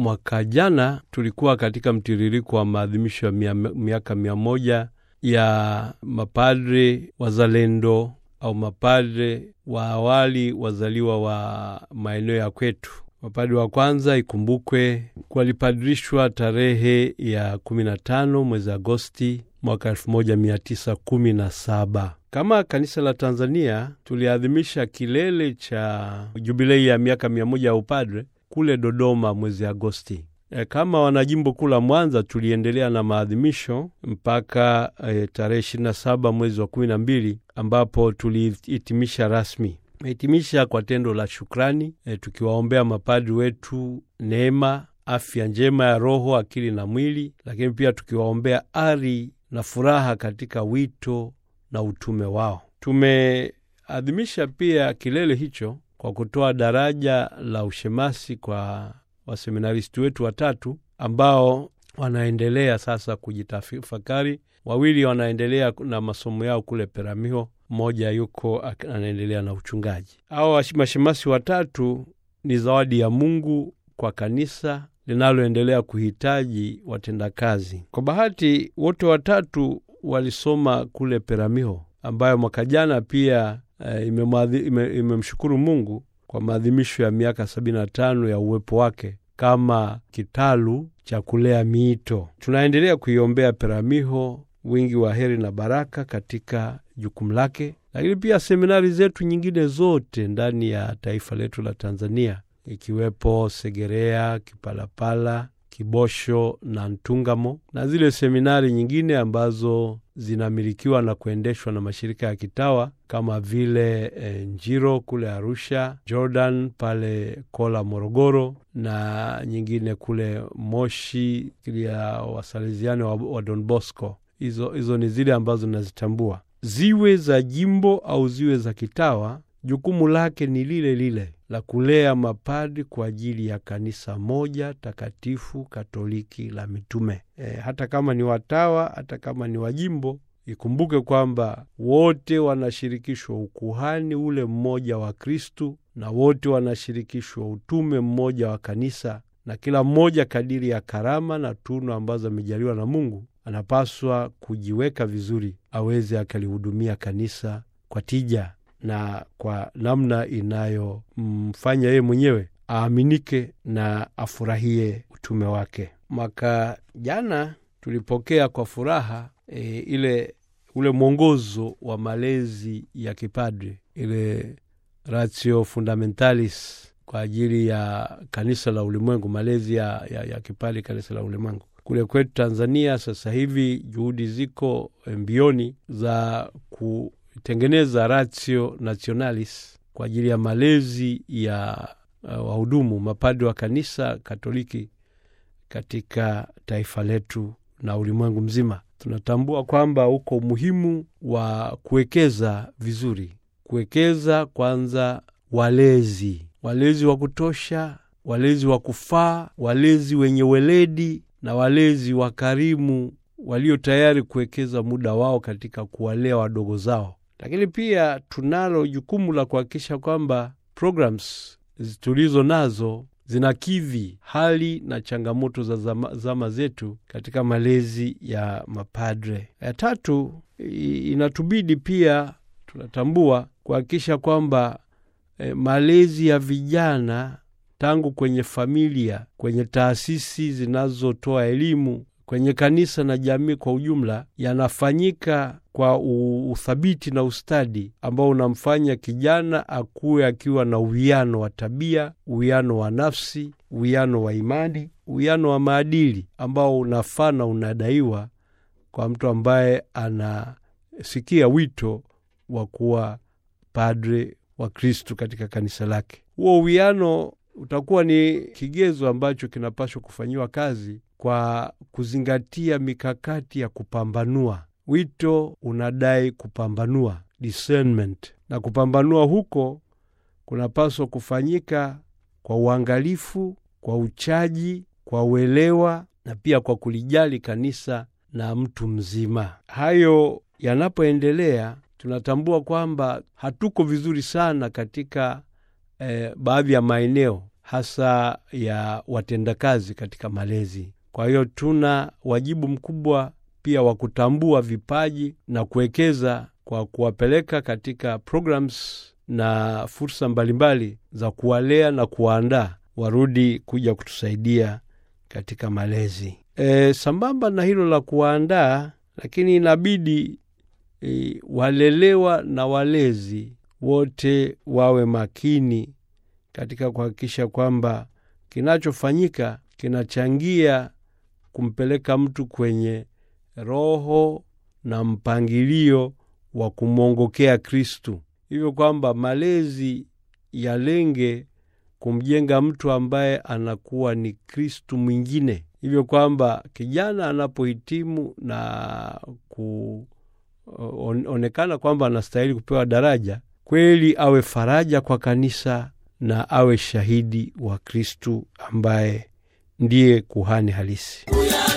Mwaka jana tulikuwa katika mtiririko wa maadhimisho ya miaka 100 ya mapadre wazalendo au mapadre wa awali wazaliwa wa maeneo ya kwetu. Mapadre wa kwanza ikumbukwe walipadrishwa tarehe ya 15 mwezi Agosti mwaka 1917. Kama kanisa la Tanzania tuliadhimisha kilele cha jubilei ya miaka 100 ya upadre kule Dodoma mwezi Agosti. Kama wanajimbo kula Mwanza tuliendelea na maadhimisho mpaka tarehe 27 mwezi wa 12 ambapo tulihitimisha rasmi. Hitimisha kwa tendo la shukrani, tukiwaombea mapadri wetu neema, afya njema ya roho, akili na mwili, lakini pia tukiwaombea ari na furaha katika wito na utume wao. Tumeadhimisha pia kilele hicho kwa kutoa daraja la ushemasi kwa waseminaristi wetu 3 ambao wanaendelea sasa kujitafakari. 2 wanaendelea na masomo yao kule Peramiho, mmoja yuko anaendelea na uchungaji. Hao mashemasi 3 ni zawadi ya Mungu kwa kanisa linaloendelea kuhitaji watendakazi. Kwa bahati wote 3 walisoma kule Peramiho, ambayo mwaka jana pia imemshukuru Mungu kwa maadhimisho ya miaka 75 ya uwepo wake kama kitalu cha kulea miito. Tunaendelea kuiombea Peramiho wingi wa heri na baraka katika jukumu lake, lakini pia seminari zetu nyingine zote ndani ya taifa letu la Tanzania, ikiwepo Segerea, Kipalapala, Kibosho na Ntungamo, na zile seminari nyingine ambazo zinamilikiwa na kuendeshwa na mashirika ya kitawa kama vile Njiro kule Arusha, Jordan pale Kola Morogoro, na nyingine kule Moshi ya Wasaleziani wa Don Bosco. Hizo ni zile ambazo nazitambua. Ziwe za jimbo au ziwe za kitawa, jukumu lake ni lile lile la kulea mapadri kwa ajili ya kanisa moja takatifu Katoliki la mitume. Hata kama ni watawa, hata kama ni wajimbo, ikumbuke kwamba wote wanashirikishwa ukuhani ule mmoja wa Kristu, na wote wanashirikishwa utume mmoja wa kanisa, na kila mmoja kadiri ya karama na tunu ambazo amejaliwa na Mungu anapaswa kujiweka vizuri aweze akalihudumia kanisa kwa tija na kwa namna inayomfanya yeye mwenyewe aaminike na afurahie utume wake. Mwaka jana tulipokea kwa furaha ule mwongozo wa malezi ya kipadri, ile Ratio Fundamentalis kwa ajili ya kanisa la ulimwengu, malezi ya kipadri kanisa la ulimwengu. Kule kwetu Tanzania sasa hivi juhudi ziko mbioni za kutengeneza Ratio Nationalis kwa ajili ya malezi ya wahudumu mapadri wa kanisa Katoliki katika taifa letu na ulimwengu mzima. Tunatambua kwamba uko umuhimu wa kuwekeza vizuri, kuwekeza kwanza walezi wa kutosha, walezi wa kufaa, walezi wenye weledi na walezi wakarimu walio tayari kuwekeza muda wao katika kuwalea wadogo zao. Lakini pia tunalo jukumu la kuhakikisha kwamba programs tulizo nazo zinakidhi hali na changamoto za zama zetu katika malezi ya mapadre. Ya 3, inatubidi pia tunatambua kuhakikisha kwamba malezi ya vijana tangu kwenye familia, kwenye taasisi zinazotoa elimu, kwenye kanisa na jamii kwa ujumla, yanafanyika kwa uthabiti na ustadi ambao unamfanya kijana akue akiwa na uwiano wa tabia, uwiano wa nafsi, uwiano wa imani, uwiano wa maadili ambao unafaa na unadaiwa kwa mtu ambaye anasikia wito wa kuwa padre wa Kristo katika kanisa lake. Huo uwiano utakuwa ni kigezo ambacho kinapaswa kufanyiwa kazi kwa kuzingatia mikakati ya kupambanua. Wito unadai kupambanua, discernment, na kupambanua huko kunapaswa kufanyika kwa uangalifu, kwa uchaji, kwa uelewa na pia kwa kulijali kanisa na mtu mzima. Hayo yanapoendelea, tunatambua kwamba hatuko vizuri sana katika baadhi ya maeneo, hasa ya watendakazi katika malezi. Kwa hiyo tuna wajibu mkubwa pia wa kutambua vipaji na kuwekeza kwa kuwapeleka katika programs na fursa mbalimbali za kuwalea na kuwaandaa warudi kuja kutusaidia katika malezi. Sambamba na hilo la kuwaandaa, lakini inabidi walelewa na walezi wote wawe makini katika kuhakikisha kwamba kinachofanyika kinachangia kumpeleka mtu kwenye roho na mpangilio wa kumwongokea Kristu. Hivyo kwamba malezi yalenge kumjenga mtu ambaye anakuwa ni Kristu mwingine. Hivyo kwamba kijana anapohitimu na kuonekana kwamba anastahili kupewa daraja, kweli awe faraja kwa kanisa na awe shahidi wa Kristu ambaye ndiye kuhani halisi.